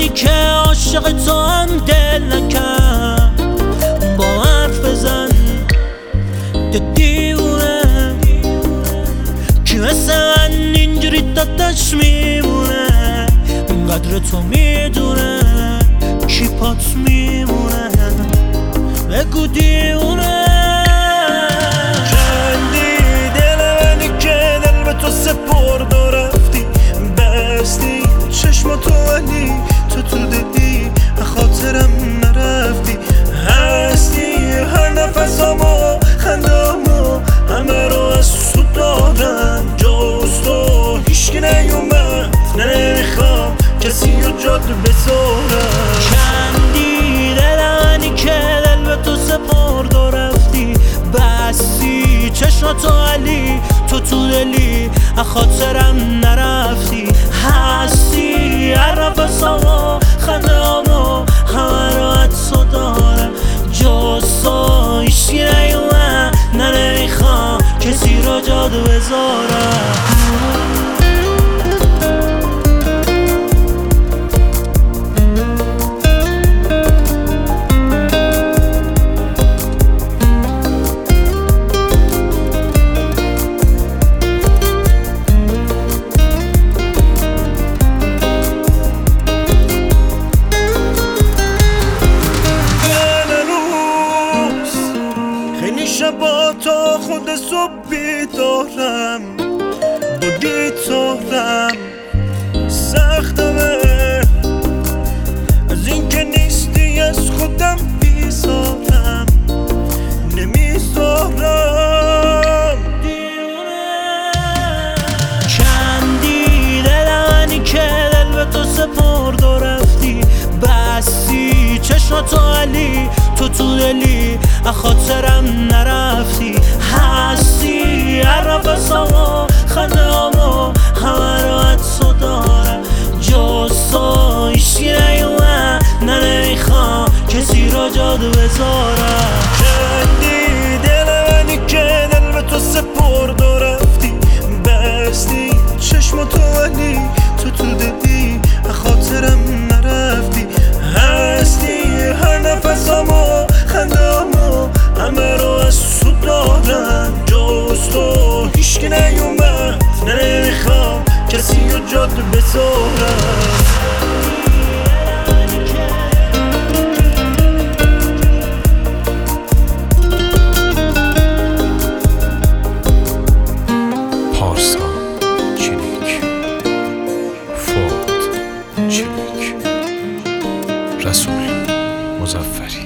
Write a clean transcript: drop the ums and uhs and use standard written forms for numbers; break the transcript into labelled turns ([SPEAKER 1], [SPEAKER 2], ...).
[SPEAKER 1] منی که عاشق تو هم دل نکرد، با حرف بزن دیوونه که مثل من اینجوری دادش میمونه، قدر تو میدونه کی پات میمونه، بگو دیوونه.
[SPEAKER 2] کندی دل منی که دل به تو سپرد و رفتی، بستی چشماتو ولی تو دلی خاطرم نرفتی، هستی هر نفسامو خندامو همه رو از تو دارم، جز تو هیچکی نیومد، نمیخوام کسی رو جاد بذارم.
[SPEAKER 1] کندی دل منی که دل به تو سپرد و رفتی، بستی چشماتو ولی تو دلی خاطرم نرفتی، هستی هر نفسامو خندامو همه رو از تو دارم، جز تو هیچکی نیومد، نمیخوام کسی رو جادو بذارم.
[SPEAKER 2] خیلی شبا تا خود صبح بیدارم، با گیتارم سختمه از این که نیستی، از خودم بیزارم نمیذارم.
[SPEAKER 1] کندی دل منی که دل به تو سپرد و رفتی، بستی چشماتو ولی تو دلی خاطرم نرفتی، هستی هر نفسامو خندامو همه رو از تو دارم، جز تو هیچکی نیومد، نمیخوام کسی رو جادو بذارم.
[SPEAKER 2] کندی دل منی که دل به تو سپرد و رفتی، بستی چشماتو ولی تو دلی خاطرم نرفتی، هستی هر نفسامو خندامو همه رو از تو دارم، جز تو هیچکی نیومد، نمیخوام کسی رو جاد بذارم.
[SPEAKER 3] پارسا چریک، فؤاد چریک، رسول مظفری.